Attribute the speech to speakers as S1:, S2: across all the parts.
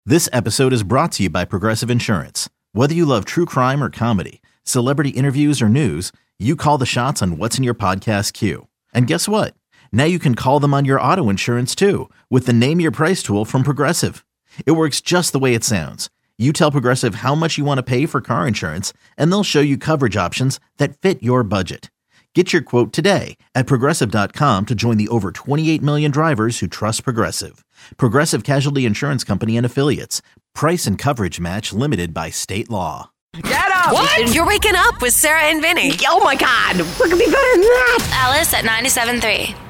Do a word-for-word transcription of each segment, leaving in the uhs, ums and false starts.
S1: This episode is brought to you by Progressive Insurance. Whether you love true crime or comedy, celebrity interviews or news, you call the shots on what's in your podcast queue. And guess what? Now you can call them on your auto insurance too with the Name Your Price tool from Progressive. It works just the way it sounds. You tell Progressive how much you want to pay for car insurance, and they'll show you coverage options that fit your budget. Get your quote today at Progressive dot com to join the over twenty-eight million drivers who trust Progressive. Progressive Casualty Insurance Company and Affiliates. Price and coverage match limited by state law.
S2: Get up!
S3: What? You're waking up with Sarah and Vinny.
S2: Oh my God! What could be better than that?
S4: Alice at ninety-seven point three.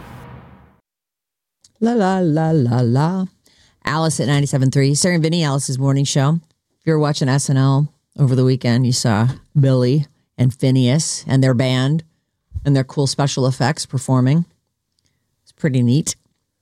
S5: La la la la la. Alice at ninety-seven point three. Sarah and Vinny, Alice's morning show. If you were watching S N L over the weekend, you saw Billy and Phineas and their band and their cool special effects performing. It's pretty neat.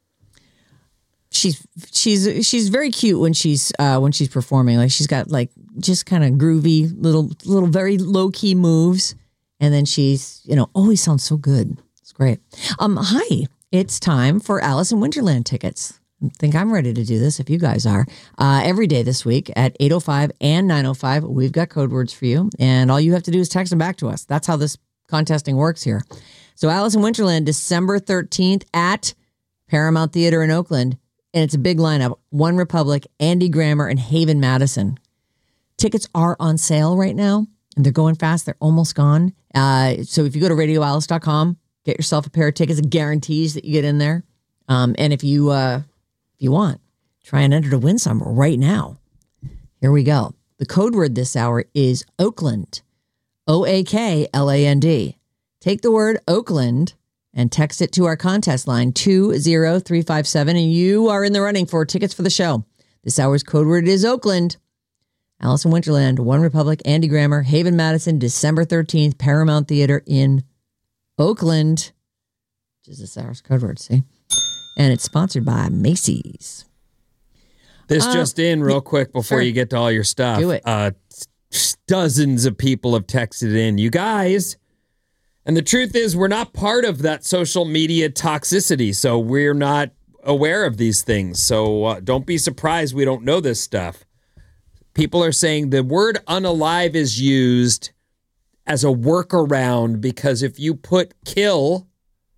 S5: She's she's she's very cute when she's uh, when she's performing. Like she's got like just kind of groovy little little very low key moves, and then she's you know always sounds so good. It's great. Um, hi, it's time for Alice in Winterland tickets. I think I'm ready to do this if you guys are. Uh, every day this week at eight oh five and nine oh five, we've got code words for you, and all you have to do is text them back to us. That's how this contesting works here. So Alice in Winterland, December thirteenth at Paramount Theater in Oakland. And it's a big lineup. One Republic, Andy Grammer, and Haven Madison. Tickets are on sale right now, and they're going fast. They're almost gone. Uh, so if you go to radio alice dot com, get yourself a pair of tickets. It guarantees that you get in there. Um, and if you uh, if you want, try and enter to win some right now. Here we go. The code word this hour is Oakland. O A K L A N D. Take the word Oakland and text it to our contest line, two zero three five seven, and you are in the running for tickets for the show. This hour's code word is Oakland. Alice in Winterland, One Republic, Andy Grammer, Haven Madison, December thirteenth, Paramount Theater in Oakland, which is this hour's code word, see? And it's sponsored by Macy's.
S6: This
S5: uh,
S6: just in real quick before
S5: sure.
S6: you get to all your stuff.
S5: Do it.
S6: Uh, dozens of people have texted in. You guys... And the truth is, we're not part of that social media toxicity, so we're not aware of these things. So uh, don't be surprised we don't know this stuff. People are saying the word unalive is used as a workaround because if you put kill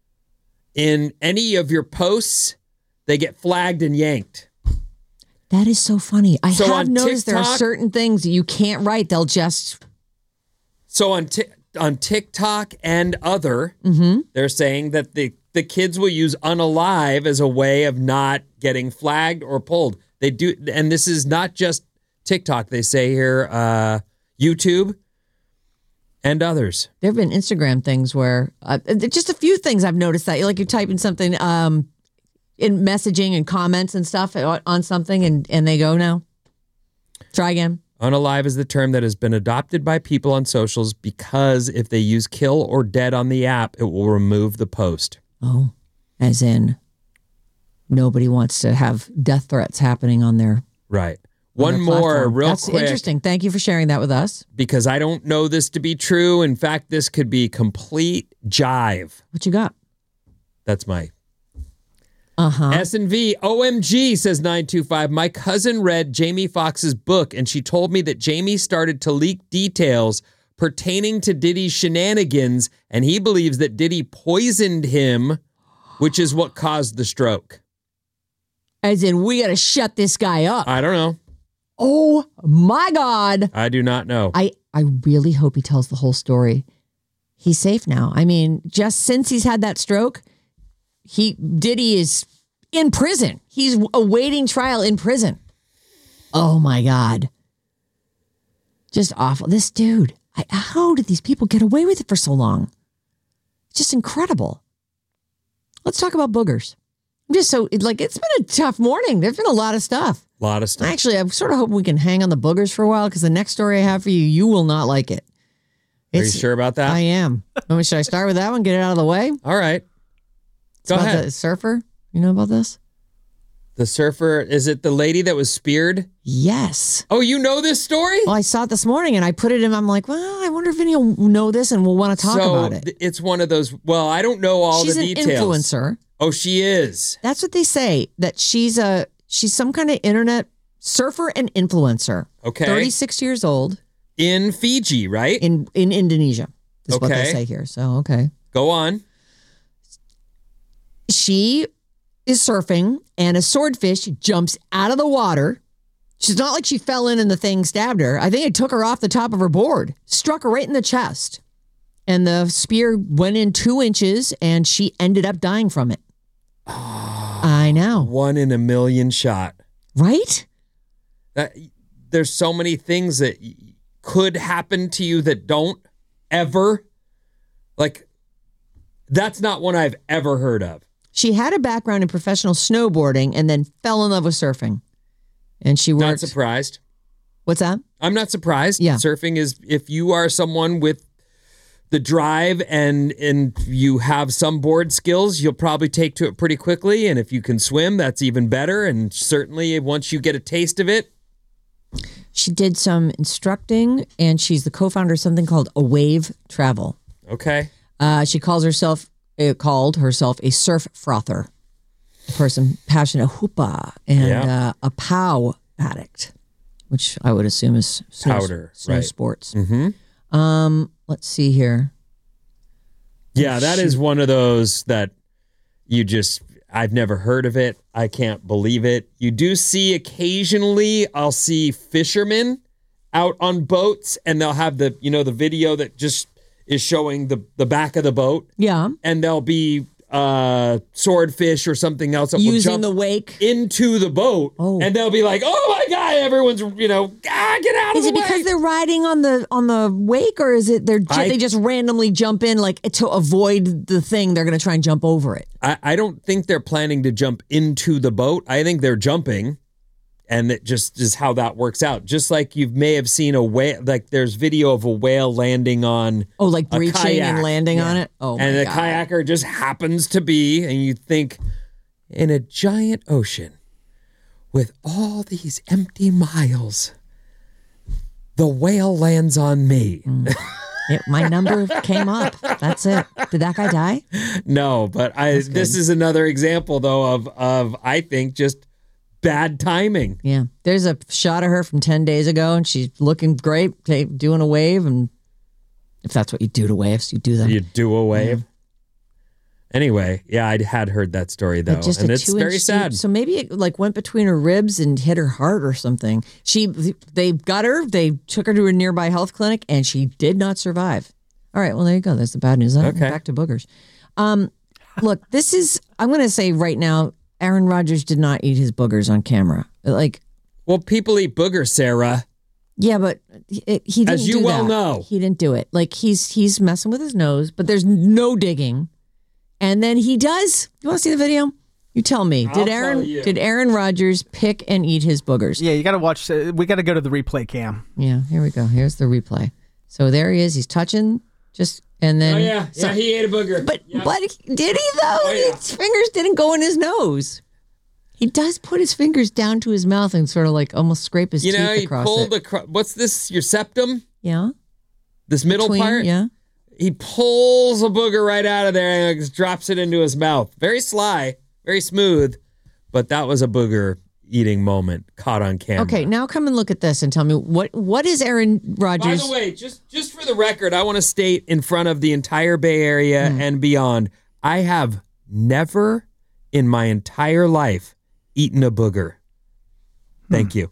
S6: in any of your posts, they get flagged and yanked.
S5: That is so funny. I
S6: so
S5: have noticed
S6: TikTok,
S5: there are certain things you can't write. They'll just...
S6: So on TikTok... On TikTok and other, mm-hmm. they're saying that the, the kids will use unalive as a way of not getting flagged or pulled. They do, and this is not just TikTok. They say here, uh, YouTube and others.
S5: There have been Instagram things where uh, just a few things I've noticed that like you're typing something um, in messaging and comments and stuff on something, and, and they go no. Try again.
S6: Unalive is the term that has been adopted by people on socials because if they use kill or dead on the app, it will remove the post.
S5: Oh, as in nobody wants to have death threats happening on their
S6: Right.
S5: on
S6: One
S5: their
S6: more
S5: platform.
S6: real
S5: That's
S6: quick.
S5: interesting. Thank you for sharing that with us.
S6: Because I don't know this to be true. In fact, this could be complete jive.
S5: What you got?
S6: That's my...
S5: Uh-huh.
S6: S and V, O M G, says nine two five. My cousin read Jamie Foxx's book, and she told me that Jamie started to leak details pertaining to Diddy's shenanigans, and he believes that Diddy poisoned him, which is what caused the stroke.
S5: As in, we got to shut this guy up.
S6: I don't know.
S5: Oh, my God.
S6: I do not know.
S5: I, I really hope he tells the whole story. He's safe now. I mean, just since he's had that stroke, he Diddy is in prison. He's awaiting trial in prison. Oh, my God. Just awful. This dude, I, how did these people get away with it for so long? Just incredible. Let's talk about boogers. I'm just so, like, it's been a tough morning. There's been a lot of stuff.
S6: A lot of stuff.
S5: Actually, I sort of hope we can hang on the boogers for a while because the next story I have for you, you will not like it.
S6: Are you sure about that?
S5: I am. Oh, should I start with that one? Get it out of the way?
S6: All right.
S5: It's
S6: Go
S5: about
S6: ahead.
S5: The surfer. You know about this?
S6: The surfer, is it the lady that was speared?
S5: Yes.
S6: Oh, you know this story?
S5: Well, I saw it this morning and I put it in. I'm like, well, I wonder if any will know this and will want to talk
S6: so
S5: about it.
S6: th- it's one of those, well, I don't know all
S5: She's
S6: the
S5: an
S6: details.
S5: influencer.
S6: Oh, she is.
S5: That's what they say, that she's a she's some kind of internet surfer and influencer.
S6: Okay.
S5: thirty-six years old.
S6: In Fiji, right?
S5: In in Indonesia is
S6: Okay.
S5: what they say here. So, okay.
S6: Go on.
S5: She is surfing and a swordfish jumps out of the water. She's not like she fell in and the thing stabbed her. I think it took her off the top of her board, struck her right in the chest. And the spear went in two inches and she ended up dying from it. Oh, I know.
S6: One in a million shot.
S5: Right?
S6: That, there's so many things that could happen to you that don't ever. Like, that's not one I've ever heard of.
S5: She had a background in professional snowboarding and then fell in love with surfing. And she worked.
S6: Not surprised.
S5: What's that?
S6: I'm not surprised.
S5: Yeah.
S6: Surfing is, if you are someone with the drive and and you have some board skills, you'll probably take to it pretty quickly. And if you can swim, that's even better. And certainly once you get a taste of it.
S5: She did some instructing and she's the co-founder of something called A Wave Travel.
S6: Okay.
S5: Uh, she calls herself, uh, called herself a surf frother. A person passionate hoopa and
S6: Yeah.
S5: uh, a pow addict, which I would assume is snow,
S6: Powder,
S5: snow
S6: right.
S5: sports.
S6: Mm-hmm.
S5: Um, let's see here.
S6: Yeah, that is one of those that you just, I've never heard of it. I can't believe it. You do see occasionally, I'll see fishermen out on boats and they'll have the, you know, the video that just is showing the, the back of the boat.
S5: Yeah.
S6: And there'll be uh, swordfish or something else that will
S5: Using
S6: jump
S5: the wake.
S6: into the boat.
S5: Oh.
S6: And they'll be like, oh my God, everyone's, you know, ah, get out of
S5: Is
S6: the
S5: it because
S6: way.
S5: they're riding on the on the wake, or is it they're ju-
S6: I-
S5: they just randomly jump in like to avoid the thing? They're going to try and jump over it.
S6: I, I don't think they're planning to jump into the boat. I think they're jumping, and it just is how that works out. Just like you may have seen a whale, like there's video of a whale landing on
S5: Oh, like
S6: a
S5: breaching
S6: kayak.
S5: and landing
S6: Yeah.
S5: on it. Oh,
S6: and
S5: my
S6: the
S5: God.
S6: kayaker just happens to be, and you think, in a giant ocean with all these empty miles, the whale lands on me.
S5: Mm. It, my number came up. That's it. Did that guy die?
S6: No, but I. This is another example, though, of of I think just bad timing.
S5: Yeah. There's a shot of her from ten days ago, and she's looking great, ta- doing a wave. And if that's what you do to waves, you do them.
S6: You do a wave. Anyway, yeah, I had heard that story though,
S5: But just
S6: and
S5: a
S6: it's
S5: two-inch
S6: very sad.
S5: So maybe it like went between her ribs and hit her heart or something. She, they got her. They took her to a nearby health clinic, and she did not survive. All right, well there you go. That's the bad news.
S6: Okay.
S5: Back to boogers. Um, look, this is. I'm going to say right now, Aaron Rodgers did not eat his boogers on camera. Like,
S6: Well, people eat boogers, Sarah.
S5: yeah, but it, he didn't.
S6: As you
S5: do
S6: well
S5: that.
S6: know.
S5: He didn't do it. Like he's he's messing with his nose, but there's no digging. And then he does. You want to see the video? You tell me.
S6: I'll
S5: Did Aaron
S6: tell you.
S5: did Aaron Rodgers pick and eat his boogers?
S4: Yeah, you got to watch. Uh, we got to go to the replay cam.
S5: Yeah, here we go. Here's the replay. So there he is. He's touching just and then
S6: Oh yeah,
S5: so-
S6: yeah, he ate a booger.
S5: But
S6: Yeah.
S5: but did he though?
S6: Oh, yeah.
S5: His fingers didn't go in his nose. He does put his fingers down to his mouth and sort of like almost scrape his
S6: you
S5: teeth
S6: know, he
S5: across
S6: pulled
S5: it.
S6: the what's this? Your septum?
S5: Yeah.
S6: This middle
S5: Between-
S6: part?
S5: Yeah.
S6: He pulls a booger right out of there and just drops it into his mouth. Very sly, very smooth, but that was a booger eating moment caught on camera.
S5: Okay, now come and look at this and tell me what what is Aaron
S6: By
S5: Rodgers?
S6: the way, just just for the record, I want to state in front of the entire Bay Area and beyond, I have never in my entire life eaten a booger. Thank you.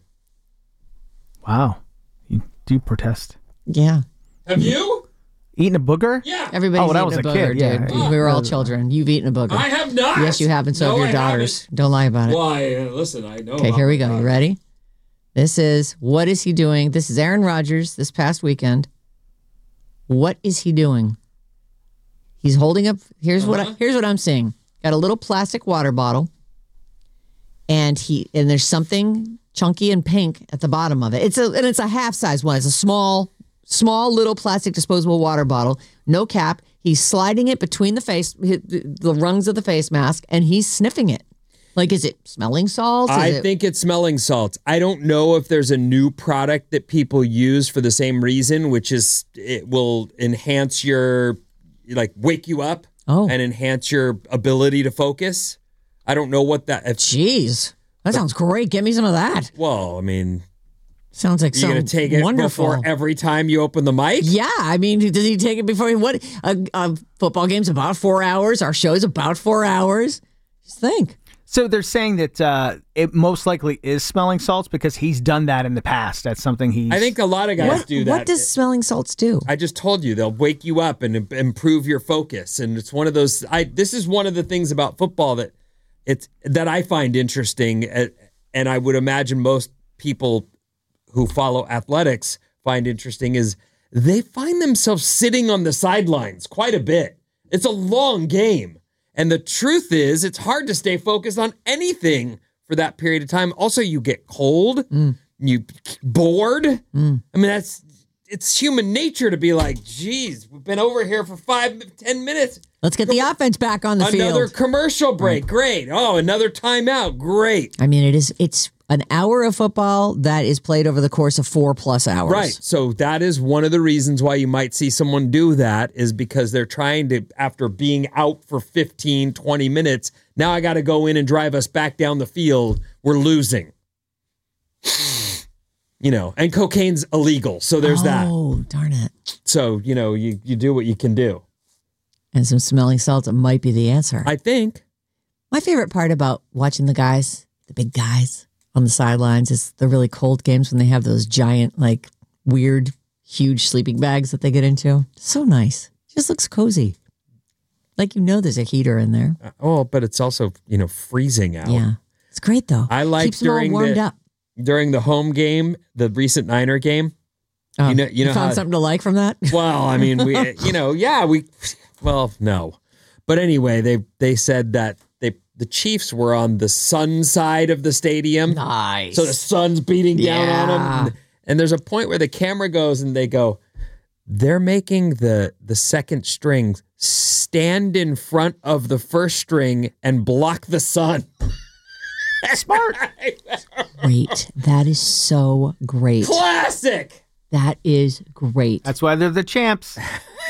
S4: Wow, you do protest.
S5: Yeah.
S6: Have you?
S4: Eating a booger?
S6: Yeah.
S5: Everybody's
S4: Oh, when I
S5: eaten
S4: was
S5: a
S4: a
S5: booger,
S4: kid, yeah.
S5: dude. We were all children. You've eaten a booger.
S6: I have not.
S5: Yes, you have, and so
S6: No,
S5: have your
S6: I
S5: daughters.
S6: haven't.
S5: Don't lie about it.
S6: Why? Uh, listen, I know.
S5: Okay,
S6: about
S5: here we
S6: my
S5: go. You
S6: daughter.
S5: ready? This is what is he doing? This is Aaron Rodgers this past weekend. What is he doing? He's holding up. Here's what I,
S6: Uh-huh.
S5: here's what I'm seeing. Got a little plastic water bottle, and he and there's something chunky and pink at the bottom of it. It's a and it's a half size one. It's a small, small little plastic disposable water bottle, no cap. He's sliding it between the face, the rungs of the face mask, and he's sniffing it. Like, is it smelling salts? Is
S6: I
S5: it-
S6: think it's smelling salts. I don't know if there's a new product that people use for the same reason, which is it will enhance your, like, wake you up
S5: Oh.
S6: and enhance your ability to focus. I don't know what that. If,
S5: Jeez. That sounds great. Get me some of that.
S6: Well, I mean,
S5: Sounds like
S6: you're
S5: so
S6: going to take it
S5: wonderful.
S6: before every time you open the mic?
S5: Yeah, I mean, does he take it before he, what? A, a football game's about four hours. Our show's about four hours. Just think.
S4: So they're saying that uh, it most likely is smelling salts because he's done that in the past. That's something he's...
S6: I think a lot of guys
S5: What,
S6: do that.
S5: what does smelling salts do?
S6: I just told you they'll wake you up and im- improve your focus, and it's one of those. I this is one of the things about football that it's that I find interesting, uh, and I would imagine most people who follow athletics find interesting is they find themselves sitting on the sidelines quite a bit. It's a long game, and the truth is, it's hard to stay focused on anything for that period of time. Also, you get cold,
S5: Mm.
S6: you bored.
S5: Mm.
S6: I mean, that's. It's human nature to be like, geez, we've been over here for five, ten minutes.
S5: Let's get the offense back on the
S6: Another
S5: field.
S6: commercial break. Great. Oh, another timeout. Great.
S5: I mean, it is. It's an hour of football that is played over the course of four plus hours.
S6: Right. So that is one of the reasons why you might see someone do that is because they're trying to, after being out for fifteen, twenty minutes, now I got to go in and drive us back down the field. We're losing. You know, and cocaine's illegal. So there's that.
S5: Oh, darn it.
S6: So, you know, you, you do what you can do.
S5: And some smelling salts might be the answer.
S6: I think.
S5: My favorite part about watching the guys, the big guys on the sidelines, is the really cold games when they have those giant, like, weird, huge sleeping bags that they get into. So nice. Just looks cozy. Like, you know, there's a heater in there.
S6: Uh, oh, but it's also, you know, freezing out.
S5: Yeah. It's great, though.
S6: I like
S5: Keeps them all
S6: during
S5: warmed
S6: the,
S5: up.
S6: during the home game, the recent Niner game.
S5: Oh,
S6: you know, you know
S5: found
S6: how,
S5: something to like from that?
S6: Well, I mean, we, you know, yeah, we, well, no, but anyway, they they said that they the Chiefs were on the sun side of the stadium,
S5: Nice.
S6: so the sun's beating down on
S5: Yeah.
S6: them, and there's a point where the camera goes and they go, they're making the the second string stand in front of the first string and block the sun.
S4: Smart.
S5: Great. That is so great.
S6: Classic.
S5: That is great.
S4: That's why they're the champs.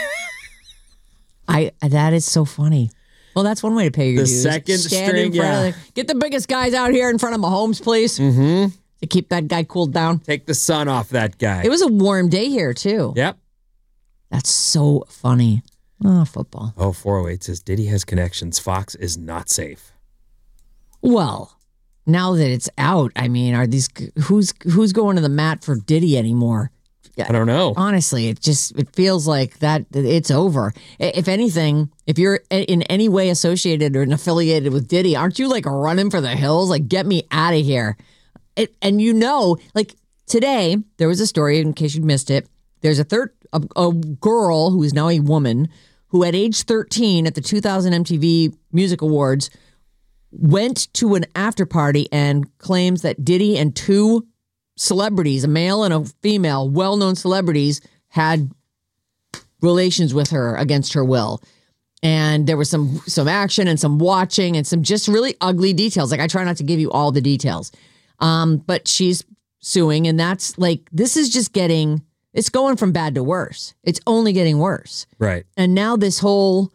S5: I that is so funny. Well, that's one way to pay your
S6: The
S5: dues.
S6: second
S5: Stand
S6: string,
S5: in front
S6: yeah.
S5: of the, get the biggest guys out here in front of Mahomes, please,
S6: Mm-hmm.
S5: to keep that guy cooled down.
S6: Take the sun off that guy.
S5: It was a warm day here too.
S6: Yep.
S5: That's so funny. Oh, football.
S6: Oh, four oh eight says Diddy has connections. Fox is not safe.
S5: Well, now that it's out, I mean, are these who's who's going to the mat for Diddy anymore?
S6: I don't know.
S5: Honestly, it just it feels like that it's over. I- If anything, if you're in any way associated or affiliated with Diddy, aren't you like running for the hills? Like, get me out of here. It, and you know, like today, there was a story, in case you missed it. There's a third a, a girl who is now a woman who, at age thirteen, at the two thousand M T V Music Awards, went to an after party and claims that Diddy and two celebrities, a male and a female, well-known celebrities, had relations with her against her will. And there was some some action and some watching and some just really ugly details. Like, I try not to give you all the details. Um, but she's suing, and that's like, this is just getting, it's going from bad to worse. It's only getting worse.
S6: Right.
S5: And now this whole,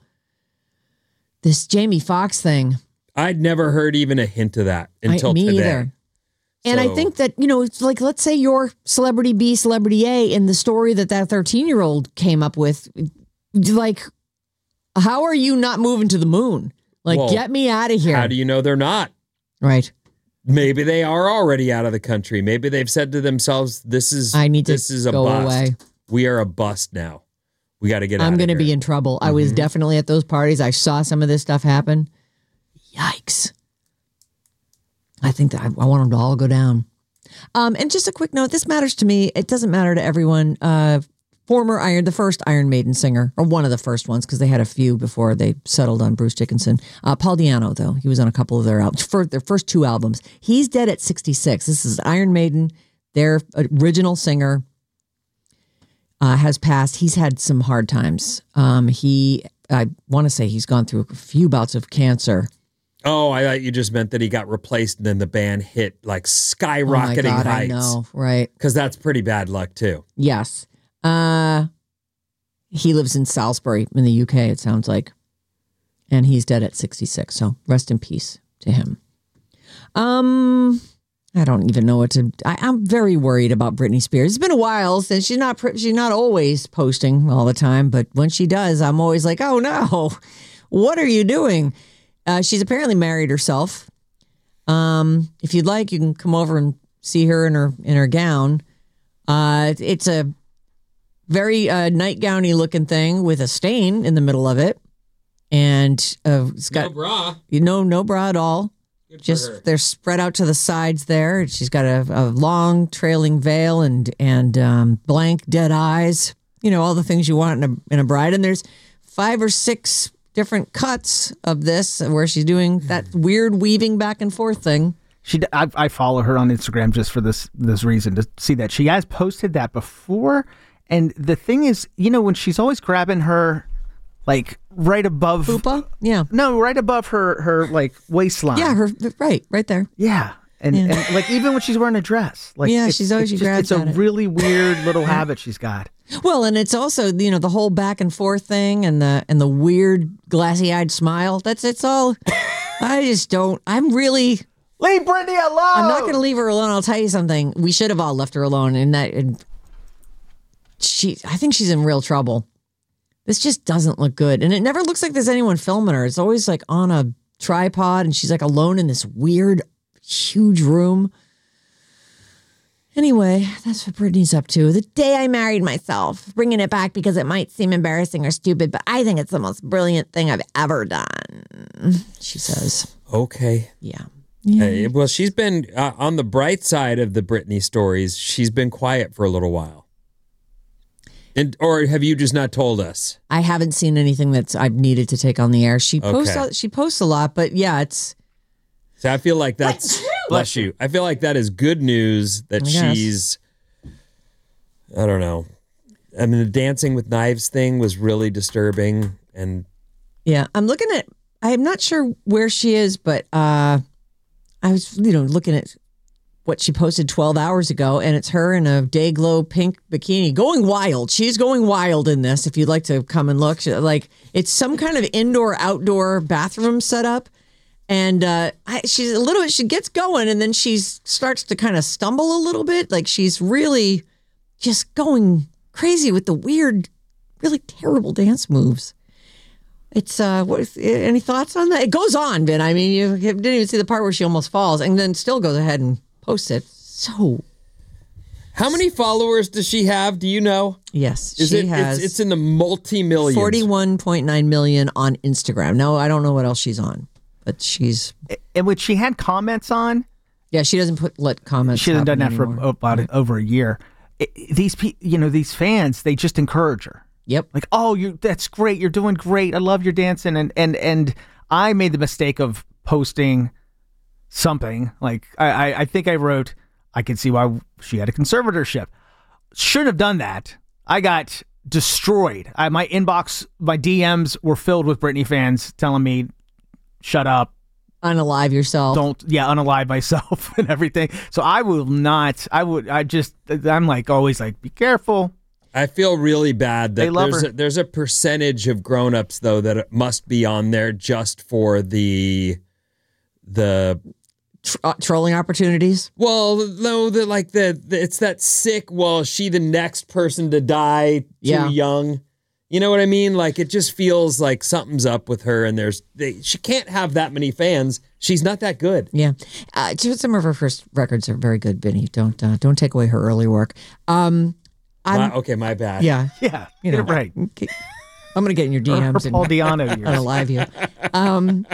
S5: this Jamie Foxx thing.
S6: I'd never heard even a hint of that until
S5: I, me
S6: today.
S5: either. And I
S6: So-
S5: think that, you know, it's like, let's say you're celebrity B, celebrity A, in the story that that thirteen-year-old came up with. Like, how are you not moving to the moon? Like,
S6: Well,
S5: get me out of here.
S6: How do you know they're not?
S5: Right.
S6: Maybe they are already out of the country. Maybe they've said to themselves, "This is
S5: I need to
S6: this is a
S5: go
S6: bust.
S5: away.
S6: We are a bust now. We got to get out."
S5: I'm
S6: going
S5: going to be in trouble. I was definitely at those parties. I saw some of this stuff happen. Yikes. I think that I, I want them to all go down. Um, and just a quick note, this matters to me. It doesn't matter to everyone. Uh, former Iron, the first Iron Maiden singer, or one of the first ones, because they had a few before they settled on Bruce Dickinson. Uh, Paul Di'Anno, though, he was on a couple of their albums, for their first two albums. He's dead at sixty-six. This is Iron Maiden, their original singer, uh, has passed. He's had some hard times. Um, he, I want to say he's gone through a few bouts of cancer.
S6: Oh, I thought you just meant that he got replaced and then the band hit like skyrocketing
S5: Oh my God, I
S6: heights.
S5: know, right?
S6: Because that's pretty bad luck too.
S5: Yes. Uh, he lives in Salisbury in the U K, it sounds like. And he's dead at sixty-six. So rest in peace to him. Um, I don't even know what to. I, I'm very worried about Britney Spears. It's been a while since she's not she's not always posting all the time, but when she does, I'm always like, oh no, what are you doing? Uh, she's apparently married herself. Um, if you'd like, you can come over and see her in her in her gown. Uh, it's a very uh, nightgowny looking thing with a stain in the middle of it, and uh, it's got
S6: No bra.
S5: You know, no bra at all.
S6: Good for
S5: Just
S6: her.
S5: they're spread out to the sides there. She's got a, a long trailing veil and and um, blank dead eyes. You know, all the things you want in a in a bride. And there's five or six different cuts of this where she's doing that weird weaving back and forth thing.
S4: She, I, I follow her on Instagram just for this this reason, to see that she has posted that before. And the thing is, you know, when she's always grabbing her, like right above,
S5: Fupa? Yeah.
S4: no, right above her her like waistline.
S5: Yeah, her right, right there.
S4: yeah. And,
S5: Yeah.
S4: and like even when she's wearing a dress, like
S5: Yeah,
S4: it's-
S5: she's always-
S4: it's
S5: she
S4: just-
S5: grabs
S4: It's a
S5: at it.
S4: really weird little habit she's got.
S5: Well, and it's also, you know, the whole back and forth thing and the and the weird glassy eyed smile. That's it's all. I just don't. I'm really.
S4: Leave Britney alone.
S5: I'm not going to leave her alone. I'll tell you something. We should have all left her alone. And that, and she, I think she's in real trouble. This just doesn't look good. And it never looks like there's anyone filming her. It's always like on a tripod and she's like alone in this weird, huge room. Anyway, that's what Britney's up to. The day I married myself, bringing it back because it might seem embarrassing or stupid, but I think it's the most brilliant thing I've ever done, she says.
S6: Okay.
S5: Yeah. Yeah.
S6: Hey, well, she's been uh, on the bright side of the Britney stories. She's been quiet for a little while. And or have you just not told us?
S5: I haven't seen anything that's I've needed to take on the air. She posts
S6: Okay.
S5: a- she posts a lot, but yeah, it's
S6: So I feel like that's bless you. I feel like that is good news that
S5: I guess.
S6: she's. I don't know. I mean, the Dancing with Knives thing was really disturbing, and
S5: yeah. I'm looking at. I'm not sure where she is, but uh, I was you know looking at what she posted twelve hours ago, and it's her in a day glow pink bikini, going wild. She's going wild in this. If you'd like to come and look, She- like it's some kind of indoor outdoor bathroom setup. And uh, I, she's a little. She gets going, and then she starts to kind of stumble a little bit. Like she's really just going crazy with the weird, really terrible dance moves. It's uh, what? Is, any thoughts on that? It goes on, Ben. I mean, you didn't even see the part where she almost falls, and then still goes ahead and posts it. So
S6: how many followers does she have? Do you know?
S5: yes,
S6: Is
S5: she
S6: it?
S5: has
S6: It's, it's in the multi millions.
S5: forty-one point nine million on Instagram. No, I don't know what else she's on, but she's
S4: And which she had comments on.
S5: yeah. She doesn't put let comments.
S4: She hasn't done that
S5: happen
S4: for
S5: anymore.
S4: about over a year. It, these pe- you know, these fans, they just encourage her.
S5: Yep.
S4: Like, oh, you that's great. You're doing great. I love your dancing. And and and I made the mistake of posting something. Like I, I, I think I wrote, I could see why she had a conservatorship. Shouldn't have done that. I got destroyed. I, my inbox, my D Ms were filled with Britney fans telling me, shut up.
S5: Unalive yourself.
S4: Don't yeah unalive myself and everything. So I will not. I would. I just. I'm like always like be careful.
S6: I feel really bad
S4: They
S6: that
S4: love
S6: there's
S4: her.
S6: a, there's a percentage of grown-ups though that must be on there just for the the
S5: Tr- uh, trolling opportunities.
S6: well no the like the, the it's that sick well is she the next person to die too
S5: Yeah.
S6: young, you know what I mean? Like it just feels like something's up with her, and there's they, she can't have that many fans. She's not that good.
S5: Yeah, uh, just some of her first records are very good. Benny, don't uh, don't take away her early work. Um, I'm
S6: My- okay, my bad.
S5: yeah,
S4: Yeah,
S5: you
S4: get
S5: know,
S4: it right.
S5: okay. I'm gonna get in your D
S4: Or, or
S5: Ms and
S4: Paul Diano years.
S5: unalive you. Um,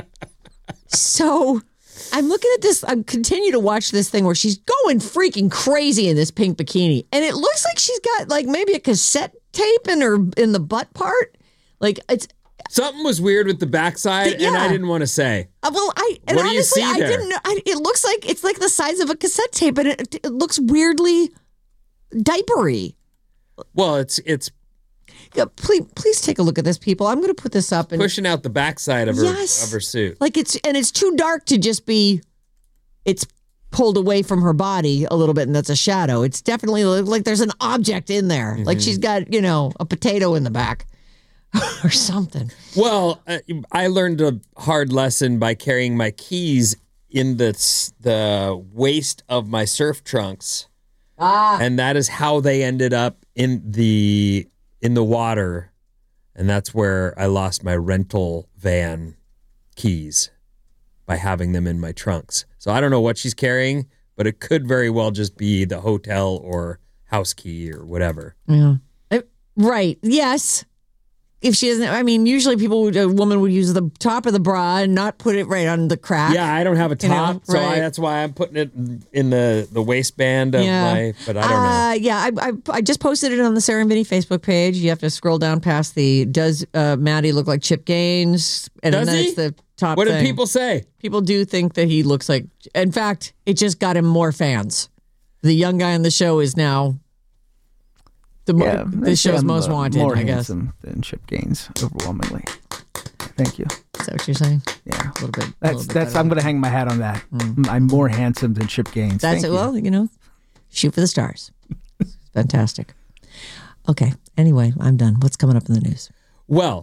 S5: so I'm looking at this. I'm continue to watch this thing where she's going freaking crazy in this pink bikini, and it looks like she's got like maybe a cassette tape in her in the butt part. Like it's
S6: Something was weird with the backside, and I
S5: Yeah.
S6: didn't want to say.
S5: Uh, well, I and
S6: What do you
S5: honestly,
S6: see
S5: I
S6: there?
S5: didn't know. I, it looks like it's like the size of a cassette tape, and it, it looks weirdly diapery.
S6: Well, it's it's
S5: Yeah, please, please take a look at this, people. I'm going to put this up and
S6: pushing out the backside of her
S5: Yes.
S6: of her suit.
S5: like it's and it's too dark to just be. It's pulled away from her body a little bit, and that's a shadow. It's definitely like there's an object in there,
S6: Mm-hmm.
S5: like she's got you know a potato in the back or something.
S6: Well, uh, I learned a hard lesson by carrying my keys in the the waist of my surf trunks. Ah. And that is how they ended up in the in the water. And that's where I lost my rental van keys, by having them in my trunks. So I don't know what she's carrying, but it could very well just be the hotel or house key or whatever.
S5: Yeah. Right. Yes. If she doesn't, I mean, usually people would, a woman would use the top of the bra and not put it right on the crack.
S6: Yeah, I don't have a top,
S5: you know,
S6: so
S5: right.
S6: I, that's why I'm putting it in the, the waistband of
S5: yeah.
S6: my, but I don't
S5: uh,
S6: know.
S5: Yeah, I, I I just posted it on the Sarah and Vinny Facebook page. You have to scroll down past the, does uh, Maddie look like Chip Gaines? And
S6: Does
S5: then
S6: he?
S5: it's the top
S6: What
S5: thing.
S6: did people say?
S5: People do think that he looks like, in fact, it just got him more fans. The young guy on the show is now the, mo-
S4: Yeah,
S5: the show's
S4: I'm,
S5: most
S4: uh,
S5: wanted,
S4: more
S5: I guess.
S4: handsome than Chip Gaines, overwhelmingly. Thank you.
S5: Is that what you're saying?
S4: Yeah,
S5: A little bit. a
S4: that's
S5: little bit
S4: that's.
S5: better.
S4: I'm going to hang my hat on that. I'm more handsome than Chip Gaines.
S5: That's
S4: Thank
S5: it.
S4: you.
S5: Well, you know, shoot for the stars. Fantastic. Okay. Anyway, I'm done. What's coming up in the news?
S6: Well,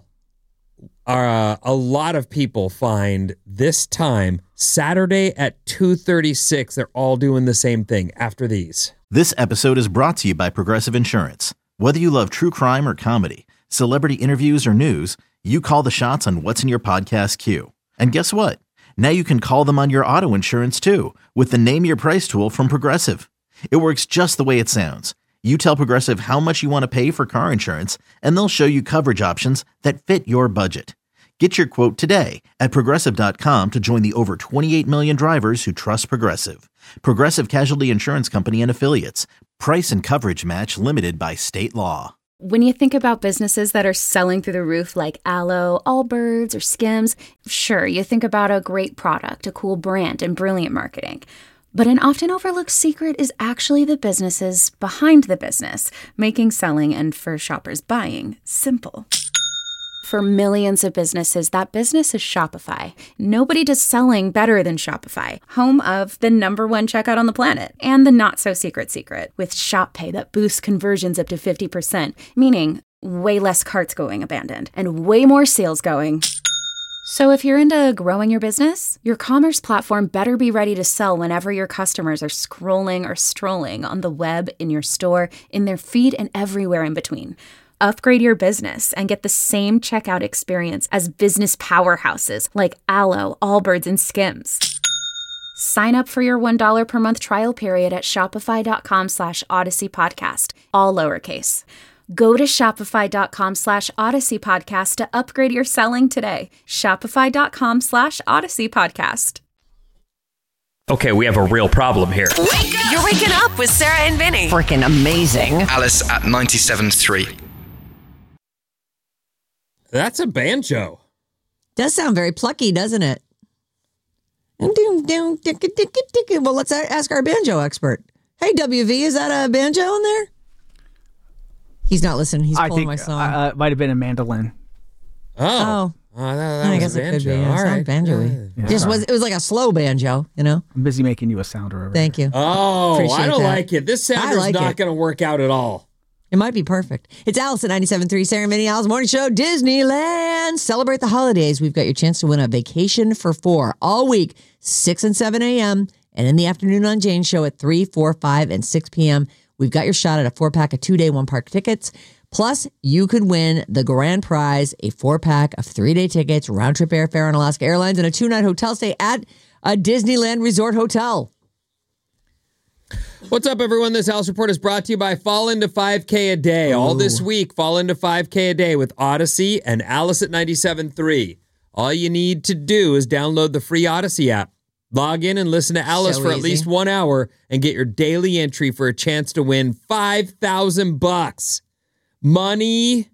S6: uh, a lot of people find this time, Saturday at two thirty-six, they're all doing the same thing after these.
S1: This episode is brought to you by Progressive Insurance. Whether you love true crime or comedy, celebrity interviews or news, you call the shots on what's in your podcast queue. And guess what? Now you can call them on your auto insurance too, with the Name Your Price tool from Progressive. It works just the way it sounds. You tell Progressive how much you want to pay for car insurance, and they'll show you coverage options that fit your budget. Get your quote today at Progressive dot com to join the over twenty-eight million drivers who trust Progressive. Progressive Casualty Insurance Company and Affiliates. Price and coverage match limited by state law.
S7: When you think about businesses that are selling through the roof like Aloe, Allbirds, or Skims, sure, you think about a great product, a cool brand, and brilliant marketing. But an often overlooked secret is actually the businesses behind the business, making selling and for shoppers buying simple. For millions of businesses, that business is Shopify. Nobody does selling better than Shopify, home of the number one checkout on the planet, and the not-so-secret secret, with Shop Pay that boosts conversions up to fifty percent, meaning way less carts going abandoned, and way more sales going. So if you're into growing your business, your commerce platform better be ready to sell whenever your customers are scrolling or strolling on the web, in your store, in their feed, and everywhere in between. Upgrade your business and get the same checkout experience as business powerhouses like Aloe, Allbirds, and Skims. Sign up for your one dollar per month trial period at shopify.com slash Odyssey Podcast, all lowercase. Go to shopify.com slash Odyssey Podcast to upgrade your selling today. Shopify.com slash Odyssey Podcast.
S8: Okay, we have a real problem here.
S3: You're waking up with Sarah and Vinny.
S2: Freaking amazing.
S9: Alice at ninety-seven point three.
S6: That's a banjo.
S5: Does sound very plucky, doesn't it? Well, let's ask our banjo expert. Hey, W V, is that a banjo in there? He's not listening. He's
S4: I
S5: pulling
S4: think
S5: my song.
S4: uh, it might have been a mandolin.
S6: Oh.
S5: Oh.
S6: Oh, that, that
S5: I
S6: was
S5: guess
S6: a
S5: it could
S6: banjo.
S5: be. Yeah,
S6: All
S5: it sounded
S6: right.
S5: banjo-y.
S4: Yeah.
S5: Just was, it was like a slow banjo, you know?
S4: I'm busy making you a sounder. Over
S5: Thank you.
S6: Oh,
S5: Appreciate
S6: I don't
S5: that.
S6: like it. This sounder's
S5: like
S6: not
S5: it.
S6: going to work out at all.
S5: It might be perfect. It's Alice at ninety-seven point three, Sarah and Vinny, Al's Morning Show, Disneyland. Celebrate the holidays. We've got your chance to win a vacation for four all week, six and seven a.m., and in the afternoon on Jane's Show at three, four, five, and six p.m. We've got your shot at a four-pack of two-day, one-park tickets. Plus, you could win the grand prize, a four-pack of three-day tickets, round-trip airfare on Alaska Airlines, and a two-night hotel stay at a Disneyland Resort Hotel.
S6: What's up, everyone? This House Report is brought to you by Fall Into five K a Day. All this week, Fall Into five K a Day with Odyssey and Alice at ninety-seven point three. All you need to do is download the free Odyssey app. Log in and listen to Alice
S5: So
S6: for at
S5: easy.
S6: least one hour and get your daily entry for a chance to win five thousand bucks. Money.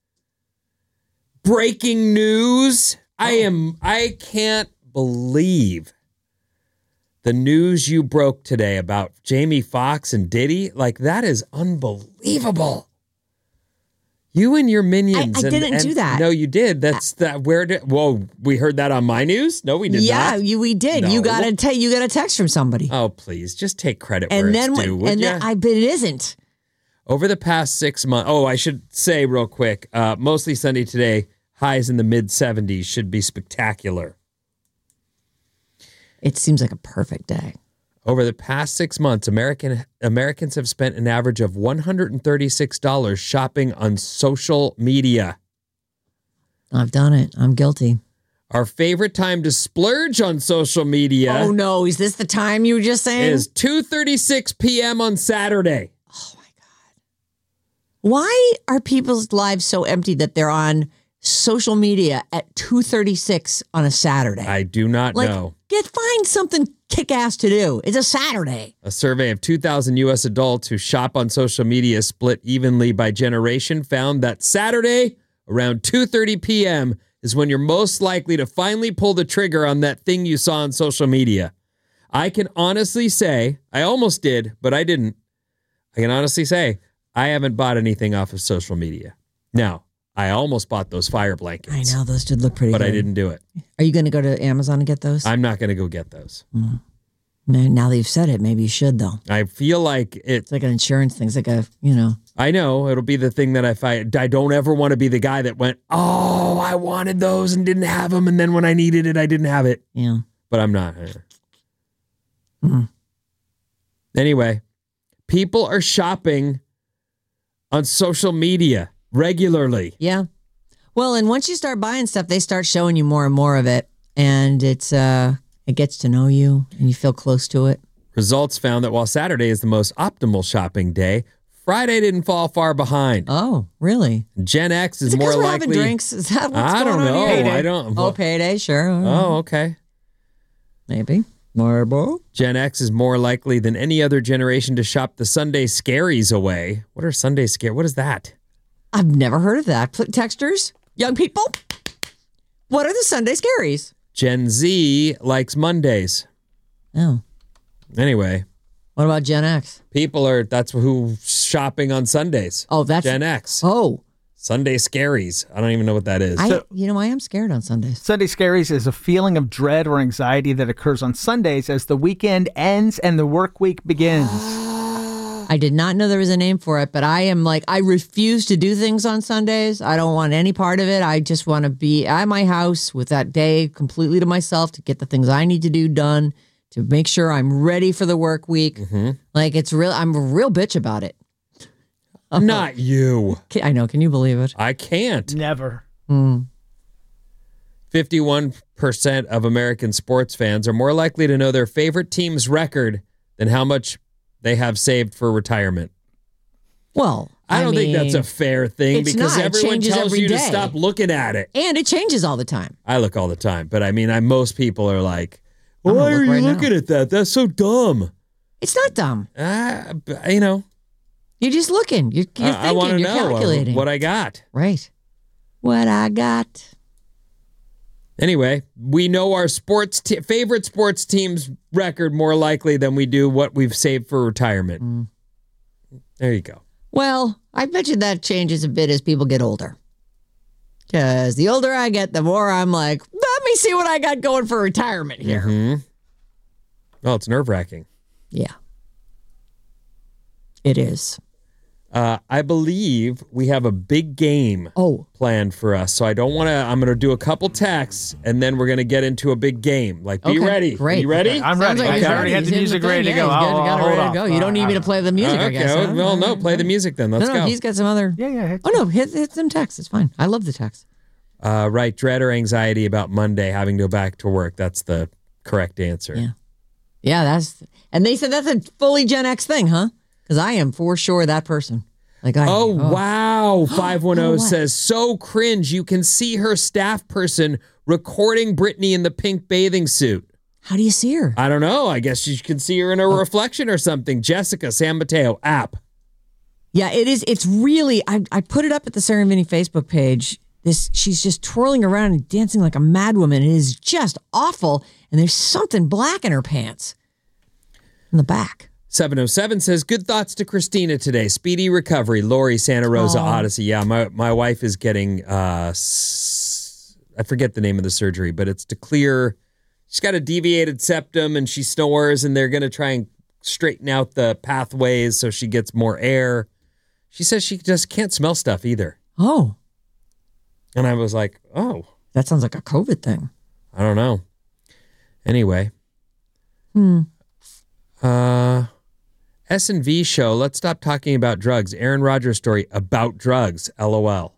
S6: Breaking news. I am, I can't believe the news you broke today about Jamie Foxx and Diddy. Like, that is unbelievable. You and your minions.
S5: I- I
S6: and-
S5: didn't
S6: and-
S5: do that.
S6: No, you did. That's that. Where did? Whoa, we heard that on my news. No, we did
S5: yeah,
S6: not.
S5: you we did.
S6: No.
S5: You got a te- you got a text from somebody,
S6: Oh, please, just take credit where
S5: and then
S6: it's
S5: when-
S6: due, would
S5: and
S6: ya?
S5: then I but it isn't.
S6: Over the past six months. Oh, I should say real quick. Uh, mostly sunny today. Highs in the mid seventies should be spectacular.
S5: It seems like a perfect day.
S6: Over the past six months, American Americans have spent an average of one hundred thirty-six dollars shopping on social media.
S5: I've done it. I'm guilty.
S6: Our favorite time to splurge on social media
S5: Oh, no. Is this the time you were just saying?
S6: is two thirty-six p.m. on Saturday.
S5: Why are people's lives so empty that they're on social media at two thirty-six on a Saturday?
S6: I do not
S5: like,
S6: know.
S5: Get find something kick-ass to do. It's a Saturday.
S6: A survey of two thousand U S adults who shop on social media split evenly by generation found that Saturday around two thirty p.m. is when you're most likely to finally pull the trigger on that thing you saw on social media. I can honestly say, I almost did, but I didn't. I can honestly say, I haven't bought anything off of social media. Now, I almost bought those fire blankets.
S5: I know, those did look pretty
S6: but
S5: good.
S6: I didn't do it.
S5: Are you going to go to Amazon and get those?
S6: I'm not going to go get those.
S5: Mm. Now that you've said it, maybe you should, though.
S6: I feel like it,
S5: It's like an insurance thing. It's like a, you know.
S6: I know it'll be the thing that if I, I don't ever want to be the guy that went, oh, I wanted those and didn't have them. And then when I needed it, I didn't have it.
S5: Yeah.
S6: But I'm not.
S5: Mm.
S6: Anyway, people are shopping on social media regularly.
S5: Yeah. Well, and once you start buying stuff, they start showing you more and more of it. And it's uh, it gets to know you and you feel close to it.
S6: Results found that while Saturday is the most optimal shopping day, Friday didn't fall far behind.
S5: Oh, really?
S6: Gen X is,
S5: Is it
S6: more
S5: because we're
S6: likely.
S5: having drinks? Is that what's
S6: I
S5: going
S6: don't
S5: on
S6: know.
S5: here?
S6: I don't.
S5: Oh, payday, sure.
S6: Oh, okay.
S5: Maybe. Marble.
S6: Gen X is more likely than any other generation to shop the Sunday scaries away. What are Sunday scare? What is that?
S5: I've never heard of that. Pl- Texters? Young people? What are the Sunday scaries?
S6: Gen Z likes Mondays.
S5: Oh.
S6: Anyway.
S5: What about Gen X?
S6: People are, that's who's shopping on Sundays.
S5: Oh, that's
S6: Gen X.
S5: Oh.
S6: Sunday scaries. I don't even know what that is.
S5: I, you know, I am scared on Sundays.
S4: Sunday scaries is a feeling of dread or anxiety that occurs on Sundays as the weekend ends and the work week begins.
S5: I did not know there was a name for it, but I am like, I refuse to do things on Sundays. I don't want any part of it. I just want to be at my house with that day completely to myself to get the things I need to do done, to make sure I'm ready for the work week.
S6: Mm-hmm.
S5: Like, it's real. I'm a real bitch about it.
S6: Not you.
S5: I know. Can you believe it?
S6: I can't.
S4: Never.
S5: Mm.
S6: fifty-one percent of American sports fans are more likely to know their favorite team's record than how much they have saved for retirement.
S5: Well,
S6: I don't
S5: I
S6: think that's
S5: mean,
S6: a fair thing
S5: it's
S6: because
S5: not. It
S6: everyone
S5: changes
S6: tells
S5: every
S6: you to
S5: day.
S6: stop looking at it.
S5: And it changes all the time.
S6: I look all the time, but I mean, I, most people are like,
S5: I'm
S6: why
S5: gonna
S6: are
S5: look
S6: you
S5: right now.
S6: looking at that? That's so dumb.
S5: It's not dumb.
S6: Uh, you know,
S5: You're just looking. You're, you're
S6: I, I want
S5: thinking.
S6: to
S5: You're
S6: know
S5: calculating.
S6: what I got.
S5: Right. What I got.
S6: Anyway, we know our sports te- favorite sports team's record more likely than we do what we've saved for retirement.
S5: Mm.
S6: There you go.
S5: Well, I bet you that changes a bit as people get older. Because the older I get, the more I'm like, let me see what I got going for retirement here.
S6: Mm-hmm. Well, it's nerve-wracking.
S5: Yeah. It is.
S6: Uh, I believe we have a big game
S5: oh.
S6: planned for us. So I don't want to, I'm going to do a couple texts and then we're going to get into a big game. Like, be
S5: Okay,
S6: ready.
S5: great.
S6: Are you ready?
S4: Okay, I'm
S5: Sounds
S4: ready.
S5: like
S4: I
S5: he's
S4: already had
S5: He's
S4: the
S5: in
S4: music
S5: thing.
S4: ready to
S5: Yeah,
S4: go.
S5: he's got
S4: I'll,
S5: it
S4: I'll
S5: ready
S4: hold
S5: to go.
S4: off.
S5: You don't need me to play the music,
S6: okay.
S5: I guess. huh?
S6: Well, no, play the music then. Let's
S5: no, no,
S6: go.
S5: he's got some other.
S4: Yeah, yeah. hit-
S5: Oh, no, hit, hit some text. It's fine. I love the text.
S6: Uh, right. Dread or anxiety about Monday having to go back to work. That's the correct answer.
S5: Yeah. Yeah, that's. And they said that's a fully Gen X thing, huh? Because I am for sure that person. Like I.
S6: Oh, wow. five one zero
S5: Oh, what?
S6: says, so cringe. You can see her staff person recording Britney in the pink bathing suit.
S5: How do you see her?
S6: I don't know. I guess you can see her in a reflection or something. Jessica San Mateo app.
S5: Yeah, it is. It's really. I I put it up at the Sarah and Vinny Facebook page. This she's just twirling around and dancing like a madwoman. It is just awful. And there's something black in her pants. In the back.
S6: seven oh seven says, good thoughts to Christina today. Speedy recovery. Lori, Santa Rosa,
S5: Aw.
S6: Odyssey. Yeah, my, my wife is getting, uh, s- I forget the name of the surgery, but it's to clear, she's got a deviated septum and she snores and they're going to try and straighten out the pathways so she gets more air. She says she just can't smell stuff either.
S5: Oh.
S6: And I was like, oh.
S5: That sounds like a COVID thing.
S6: I don't know. Anyway,
S5: Hmm.
S6: Uh, S and V show. Let's stop talking about drugs. Aaron Rodgers story about drugs. LOL.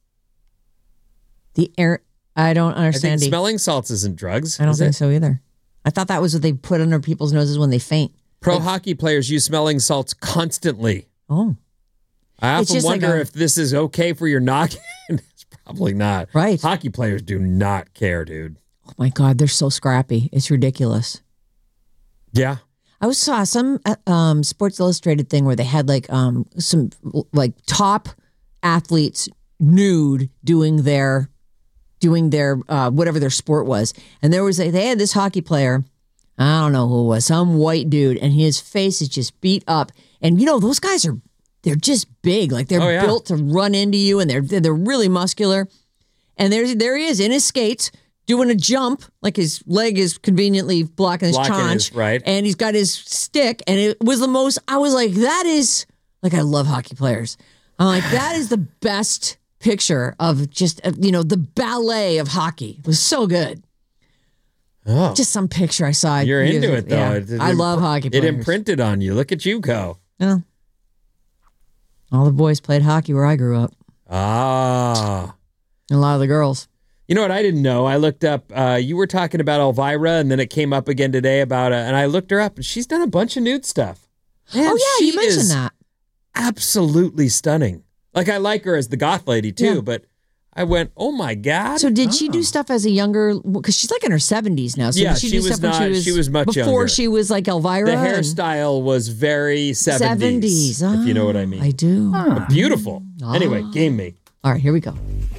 S5: The air. I don't
S6: I
S5: understand.
S6: think
S5: it.
S6: smelling salts isn't drugs.
S5: I don't
S6: is
S5: think
S6: it?
S5: so either. I thought that was what they put under people's noses when they faint.
S6: Pro
S5: Like-
S6: hockey players use smelling salts constantly.
S5: Oh,
S6: I
S5: It's
S6: often
S5: just like
S6: wonder
S5: a-
S6: if this is okay for your noggin. It's probably not.
S5: Right.
S6: Hockey players do not care, dude.
S5: oh my God, they're so scrappy. It's ridiculous.
S6: Yeah.
S5: I was saw some uh, um, Sports Illustrated thing where they had like um, some like top athletes nude doing their doing their uh, whatever their sport was, and there was a, they had this hockey player. I don't know who it was, some white dude, and his face is just beat up. And you know those guys are they're just big, like they're
S6: Oh, yeah.
S5: built to run into you, and they're they're really muscular. And there's there he is in his skates doing a jump, like his leg is conveniently blocking his
S6: Blocking
S5: chaunch,
S6: his- right.
S5: and he's got his stick, and it was the most. I was like, that is like I love hockey players. I'm like that is the best picture of just uh, you know the ballet of hockey. It was so good.
S6: Oh.
S5: Just some picture I saw.
S6: You're into it, though.
S5: Yeah.
S6: It- it
S5: I love
S6: impr-
S5: hockey
S6: It
S5: players.
S6: imprinted on you. Look at you go.
S5: Yeah. All the boys played hockey where I grew up.
S6: Ah.
S5: And a lot of the girls.
S6: You know what I didn't know? I looked up, uh, you were talking about Elvira, and then it came up again today about, uh, and I looked her up, and she's done a bunch of nude stuff. Man,
S5: oh, yeah,
S6: she
S5: you mentioned
S6: is
S5: that.
S6: absolutely stunning. Like, I like her as the goth lady, too,
S5: Yeah.
S6: but I went, oh, my God.
S5: So did she do stuff as a younger, because she's like in her seventies now. So
S6: Yeah,
S5: did she,
S6: she
S5: do
S6: was
S5: stuff when
S6: not-
S5: she was,
S6: she was much
S5: before
S6: younger.
S5: she was like Elvira?
S6: The
S5: and-
S6: hairstyle was very seventies,
S5: seventies.
S6: if you know what I
S5: Ah,
S6: mean.
S5: I do.
S6: But beautiful.
S5: Ah.
S6: Anyway, game me.
S5: All right, here we go.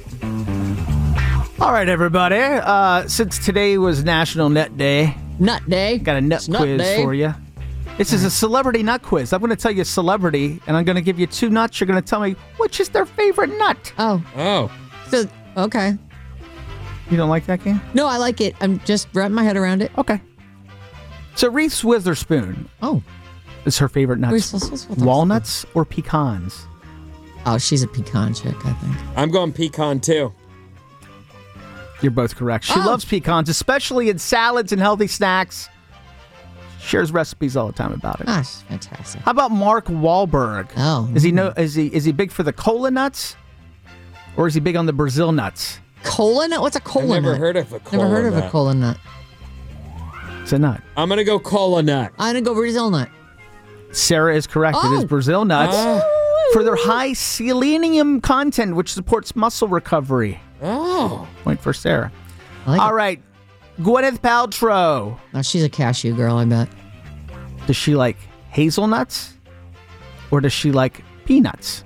S4: All right, everybody. Uh, since today was National Nut Day,
S5: Nut day.
S4: got a nut
S5: It's nut
S4: quiz
S5: day.
S4: for you. This is a celebrity nut quiz. I'm going to tell you a celebrity, and I'm going to give you two nuts. You're going to tell me which is their favorite nut.
S5: Oh,
S6: Oh.
S5: so, okay.
S4: You don't like that game?
S5: No, I like it. I'm just wrapping my head around it.
S4: Okay. So Reese Witherspoon
S5: Oh.
S4: is her favorite nuts.
S5: Reese Witherspoon.
S4: Walnuts or pecans?
S5: Oh, she's a pecan chick, I think.
S6: I'm going pecan, too.
S4: You're both correct. She
S5: Oh.
S4: loves pecans, especially in salads and healthy snacks. Shares recipes all the time about it.
S5: Gosh, fantastic.
S4: How about Mark Wahlberg?
S5: Oh.
S4: Is he no? Is he is he big for the cola nuts, or is he big on the Brazil nuts?
S5: Cola nut? What's a cola
S6: I've never
S5: nut?
S6: heard of a cola
S5: Never heard of
S6: nut.
S5: a cola nut.
S4: It's a nut.
S6: I'm going to go cola nut.
S5: I'm going to go Brazil nut.
S4: Sarah is correct. It is
S5: Oh.
S4: Brazil nuts
S6: Ah.
S4: for their high selenium content, which supports muscle recovery.
S6: Oh.
S4: Point for Sarah.
S5: I like
S4: All
S5: it.
S4: right, Gwyneth Paltrow.
S5: Oh, she's a cashew girl, I bet.
S4: Does she like hazelnuts, or does she like peanuts?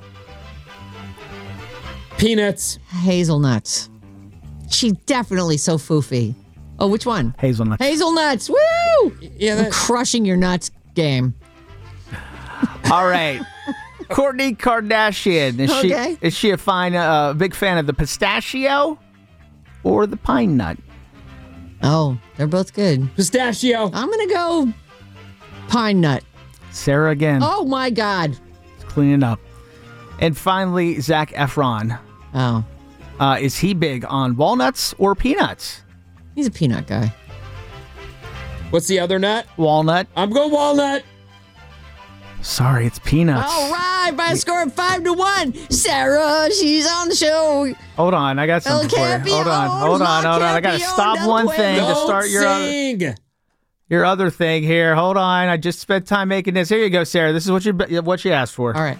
S6: Peanuts.
S5: Hazelnuts. She's definitely so foofy. Oh, which one?
S4: Hazelnuts.
S5: Hazelnuts. Woo!
S6: Yeah,
S5: I'm
S6: that,
S5: crushing your nuts game.
S4: All right. Kourtney Kardashian. Is
S5: Okay.
S4: she is she a fine uh, big fan of the pistachio or the pine nut?
S5: Oh, they're both good.
S6: pistachio.
S5: I'm going to go pine nut.
S4: Sarah again.
S5: Oh, my God.
S4: Cleaning up. And finally, Zac Efron.
S5: Oh,
S4: Uh, is he big on walnuts or peanuts?
S5: he's a peanut guy.
S6: What's the other nut?
S4: Walnut.
S6: I'm going walnut.
S4: Sorry, it's peanuts.
S5: All right, by a score of five to one. Sarah, she's on the show.
S4: Hold on, I got something for you. Hold on, hold on, hold on. I got to stop one thing to
S6: Don't
S4: start your other,
S6: sing.
S4: your other thing here. Hold on, I just spent time making this. Here you go, Sarah. This is what you what you asked for.
S5: All right.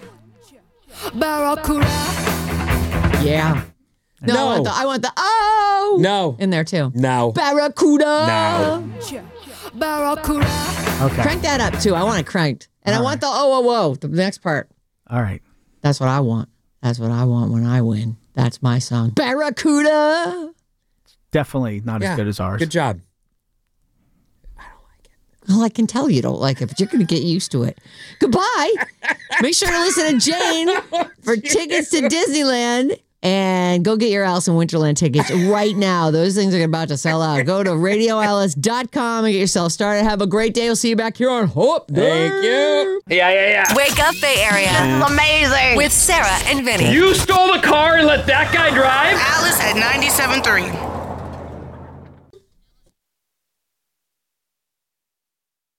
S5: Yeah. No, I
S6: No.
S5: want the, I want the oh
S6: No.
S5: in there too.
S6: No.
S5: Barracuda.
S6: Now.
S4: Okay.
S5: Crank that up too. I want it cranked. And I want the oh, oh, oh, the next part.
S4: All right.
S5: That's what I want. That's what I want when I win. That's my song. Barracuda.
S4: Definitely not
S6: Yeah.
S4: as good as ours.
S6: Good job.
S5: Well, I can tell you don't like it, but you're going to get used to it. Goodbye. Make sure to listen to Jane for tickets to Disneyland. And go get your Alice in Winterland tickets right now. Those things are about to sell out. Go to radio alice dot com and get yourself started. Have a great day. We'll see you back here on Hope.
S6: Thank you.
S8: Yeah, yeah, yeah.
S3: Wake up, Bay Area.
S2: Amazing.
S3: With Sarah and Vinny.
S8: You stole the car and let that guy drive?
S9: Alice at ninety-seven point three.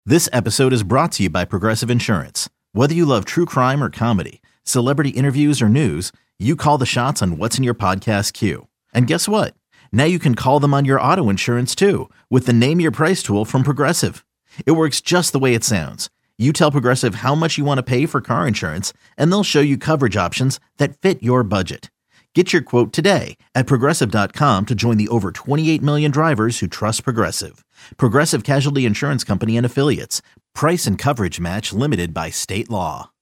S1: This episode is brought to you by Progressive Insurance. Whether you love true crime or comedy, celebrity interviews or news, you call the shots on what's in your podcast queue. And guess what? Now you can call them on your auto insurance too with the Name Your Price tool from Progressive. It works just the way it sounds. You tell Progressive how much you want to pay for car insurance, and they'll show you coverage options that fit your budget. Get your quote today at Progressive dot com to join the over twenty-eight million drivers who trust Progressive. Progressive Casualty Insurance Company and Affiliates. Price and coverage match limited by state law.